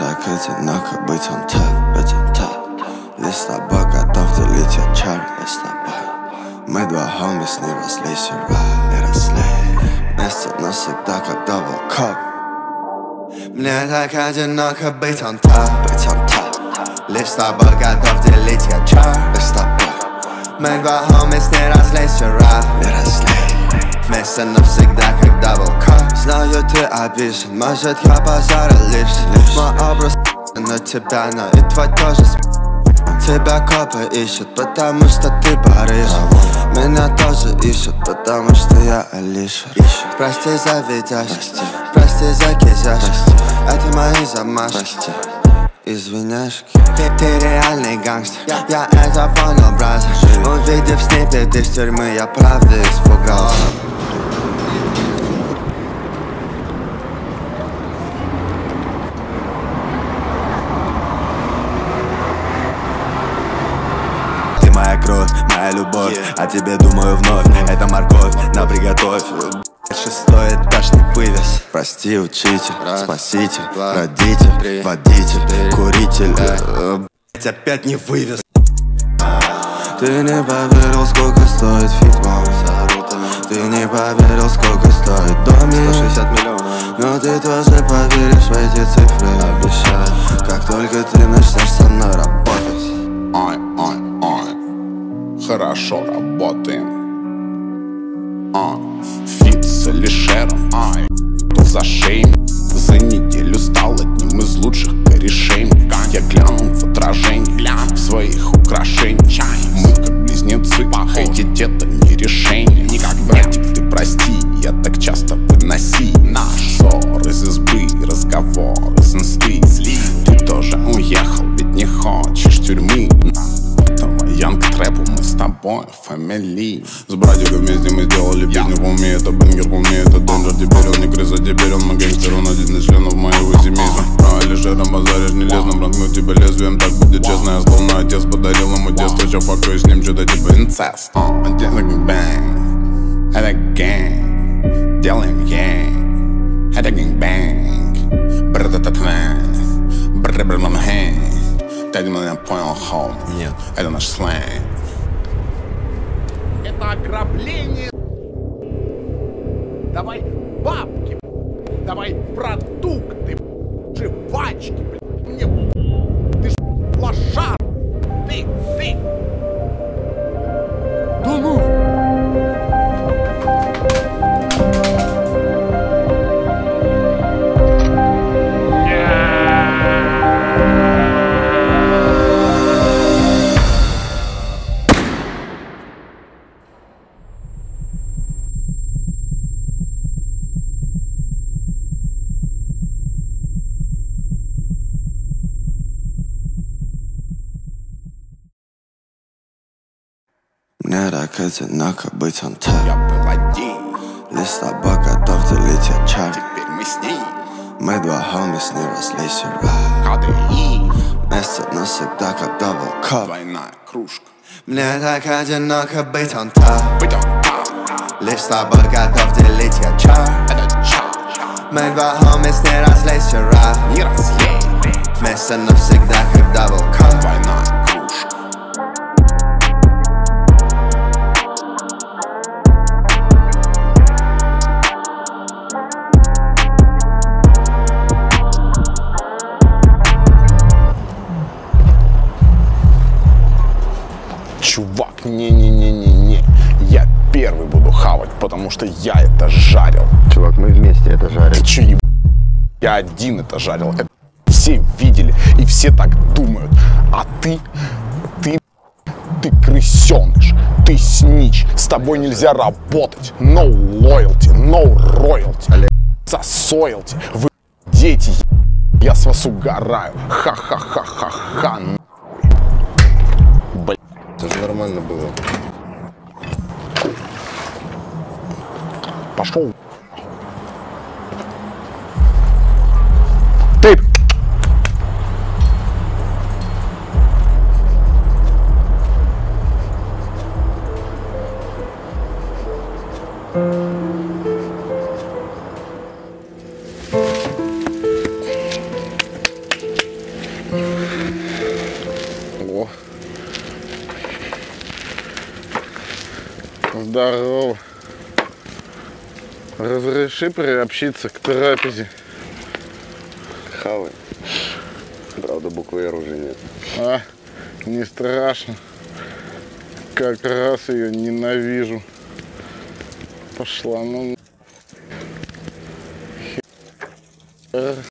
так одиноко быть on top. Лишь с тобой готов делить я чар. Мы два хомис, не разлись вместе навсегда, как double cup. Мне так одиноко быть on top. Лишь с тобой готов делить я чар. Мы два хомис, не разлись вместе навсегда, как double cup. Знаю, ты обижен, может я позорил лишь мой образ на тебя, но и твой тоже. Тебя копы ищут, потому что ты Париж. Меня тоже ищут, потому что я Алиша. Прости за видящий, прости за кизяшки. Это мои замашки, извиняшки. Ты реальный гангстер, я это понял, брат. Увидев снипет из тюрьмы, я правда испугался. Моя кровь, моя любовь, о тебе думаю вновь. Это морковь, на приготовь. Шестой этаж не вывез. Прости, учитель, спаситель, родитель, водитель, куритель. Опять не вывез. Ты не поверил, сколько стоит фитбол. Ты не поверил, сколько стоит домик. 160 миллионов. Но ты тоже поверишь в эти цифры, обещаю. Как только ты начнешь со мной работать. Хорошо работаем. Фит с Алишером, за шеей. За неделю стал одним из лучших корешей. Я глянул в отражение в своих украшениях. Мы как близнецы, хейтить это не решение. Братик, ты прости, я так часто выноси наш ссор из избы, разговор из инсты. Ты тоже уехал, ведь не хочешь тюрьмы. Янг трэпу, мы с тобой фамилии. С братиком вместе мы сделали песню в уме. Это бенгер в уме, это денджер. Теперь он не крыса, теперь он гангстер. Он один из членов моего семейства. Про Алишера базаришь нелестно. Проткну тебя лезвием, так будет честно. Я словно отец подарил ему детство. Чё факую с ним, что-то типа инцест. Делаем бэнг, это гэнг. Делаем гэнг, это гэнг-бэнг. Бр-та-та-та-та, бр-бр-бр-бр-бр. Ты меня понял, хоум? Нет. Это наш сленг. Это ограбление. Давай бабки, давай продукты, жвачки, мне, ты ж лошар, ты. Да ну! Мне так одиноко быть on top. Я был один, Лишь с тобой готов делить я чар. теперь мы с ним. Мы два хомис, не разлись КДИ, вместе навсегда, как double cup. двойная кружка. Мне так одиноко быть on top. Быть он там, Лишь с тобой готов делить я чар. это ча. Мы два хомис, не разлись Не разлей, вместе навсегда, как double cup. двойная кружка. Чувак, не-не-не-не-не. Я первый буду хавать, потому что я это жарил. Чувак, мы вместе это жарим. Ты чё, я один это жарил. Это все видели и все так думают. А ты крысеныш, ты снич. С тобой нельзя работать. No loyalty, no royalty. Засойлти. Вы дети, я с вас угораю. Ха-ха-ха-ха-ха. Блин. Это же нормально было. Пошел. Ты. Здорово. Разреши приобщиться к трапезе. Хавай. Правда, буквы R уже нет. А, не страшно. Как раз ее ненавижу. Пошла, ну...